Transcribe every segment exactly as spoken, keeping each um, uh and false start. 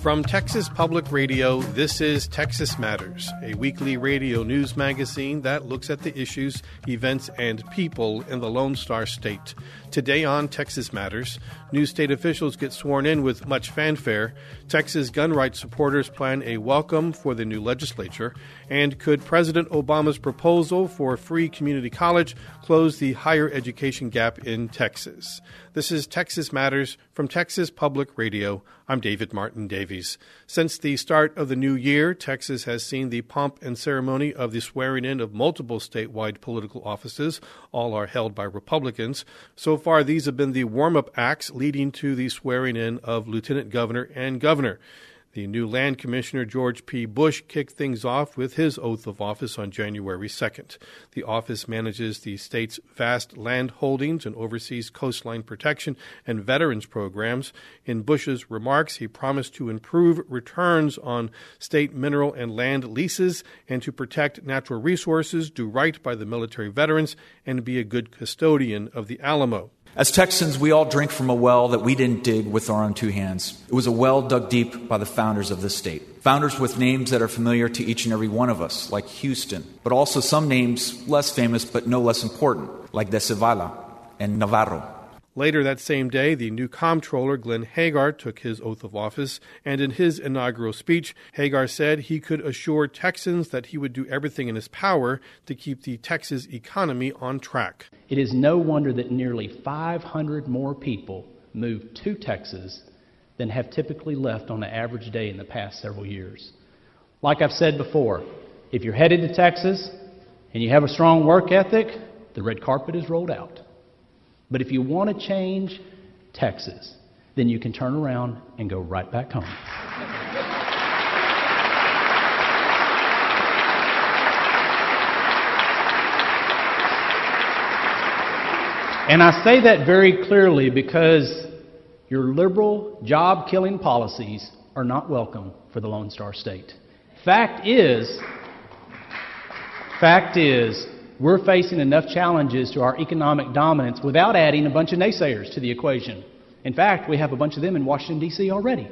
From Texas Public Radio, this is Texas Matters, a weekly radio news magazine that looks at the issues, events, and people in the Lone Star State. Today on Texas Matters, new state officials get sworn in with much fanfare, Texas gun rights supporters plan a welcome for the new legislature, and could President Obama's proposal for free community college close the higher education gap in Texas? This is Texas Matters from Texas Public Radio. I'm David Martin Davies. Since the start of the new year, Texas has seen the pomp and ceremony of the swearing-in of multiple statewide political offices. All are held by Republicans. So far, these have been the warm-up acts leading to the swearing-in of Lieutenant Governor and Governor. The new Land Commissioner, George P. Bush, kicked things off with his oath of office on January second. The office manages the state's vast land holdings and oversees coastline protection and veterans programs. In Bush's remarks, he promised to improve returns on state mineral and land leases and to protect natural resources, do right by the military veterans, and be a good custodian of the Alamo. As Texans, we all drink from a well that we didn't dig with our own two hands. It was a well dug deep by the founders of this state. Founders with names that are familiar to each and every one of us, like Houston, but also some names less famous but no less important, like De Zavala and Navarro. Later that same day, the new comptroller, Glenn Hagar, took his oath of office, and in his inaugural speech, Hagar said he could assure Texans that he would do everything in his power to keep the Texas economy on track. It is no wonder that nearly five hundred more people moved to Texas than have typically left on an average day in the past several years. Like I've said before, if you're headed to Texas and you have a strong work ethic, the red carpet is rolled out. But if you want to change Texas, then you can turn around and go right back home. And I say that very clearly because your liberal, job-killing policies are not welcome for the Lone Star State. Fact is, fact is, we're facing enough challenges to our economic dominance without adding a bunch of naysayers to the equation. In fact, we have a bunch of them in Washington, D C already.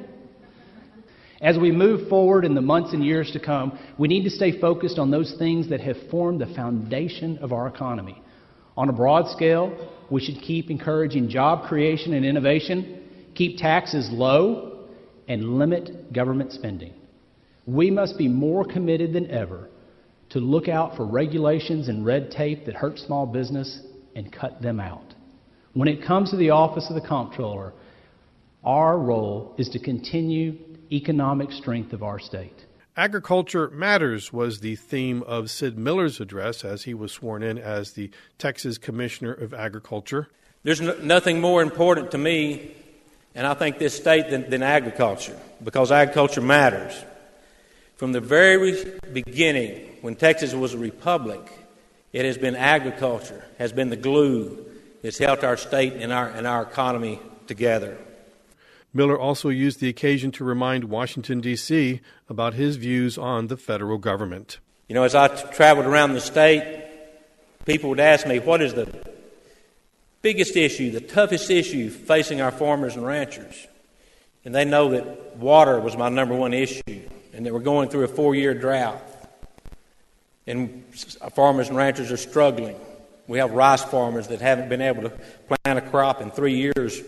As we move forward in the months and years to come, we need to stay focused on those things that have formed the foundation of our economy. On a broad scale, we should keep encouraging job creation and innovation, keep taxes low, and limit government spending. We must be more committed than ever to look out for regulations and red tape that hurt small business and cut them out. When it comes to the office of the comptroller, our role is to continue economic strength of our state. Agriculture Matters was the theme of Sid Miller's address as he was sworn in as the Texas Commissioner of Agriculture. There's no, nothing more important to me, and I think this state, than, than agriculture, because agriculture matters. From the very beginning, when Texas was a republic, it has been agriculture, has been the glue that's held our state and our and our economy together. Miller also used the occasion to remind Washington, D C about his views on the federal government. You know, as I t- traveled around the state, people would ask me, what is the biggest issue, the toughest issue facing our farmers and ranchers? And they know that water was my number one issue, and that we're going through a four-year drought. And farmers and ranchers are struggling. We have rice farmers that haven't been able to plant a crop in three years.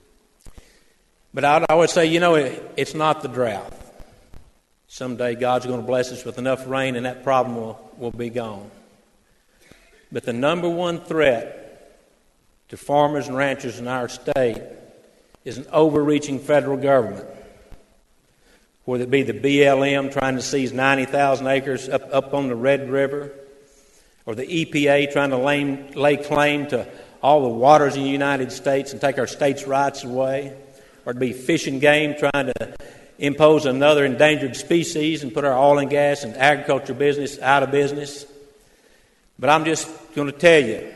But I, I would say, you know, it, it's not the drought. Someday God's going to bless us with enough rain and that problem will, will be gone. But the number one threat to farmers and ranchers in our state is an overreaching federal government. Whether it be the B L M trying to seize ninety thousand acres up, up on the Red River, or the E P A trying to lay, lay claim to all the waters in the United States and take our states' rights away, or it be Fish and Game trying to impose another endangered species and put our oil and gas and agriculture business out of business. But I'm just going to tell you,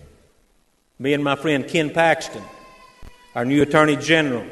me and my friend Ken Paxton, our new Attorney General,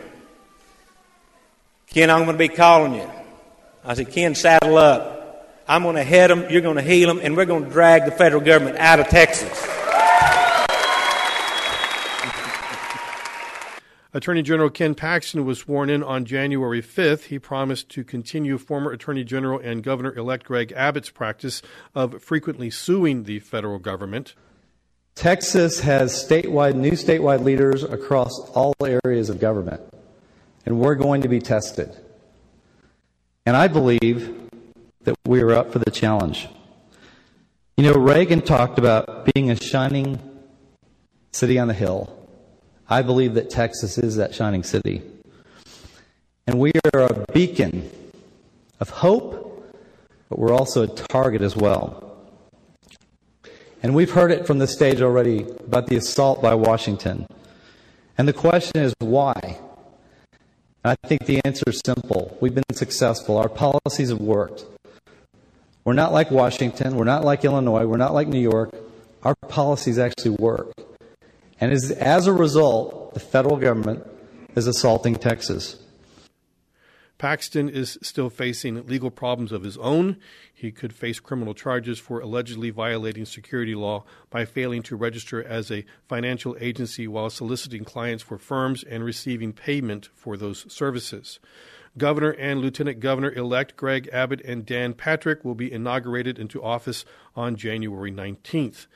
Ken, I'm going to be calling you. I said, Ken, saddle up. I'm going to head them, you're going to heal them, and we're going to drag the federal government out of Texas. Attorney General Ken Paxton was sworn in on January fifth. He promised to continue former Attorney General and Governor-elect Greg Abbott's practice of frequently suing the federal government. Texas has statewide, new statewide leaders across all areas of government, and we're going to be tested. And I believe that we are up for the challenge. You know, Reagan talked about being a shining city on the hill. I believe that Texas is that shining city. And we are a beacon of hope, but we're also a target as well. And we've heard it from the stage already about the assault by Washington. And the question is, why? And I think the answer is simple. We've been successful. Our policies have worked. We're not like Washington. We're not like Illinois. We're not like New York. Our policies actually work. And as, as a result, the federal government is assaulting Texas. Paxton is still facing legal problems of his own. He could face criminal charges for allegedly violating security law by failing to register as a financial agency while soliciting clients for firms and receiving payment for those services. Governor and Lieutenant Governor-elect Greg Abbott and Dan Patrick will be inaugurated into office on January nineteenth.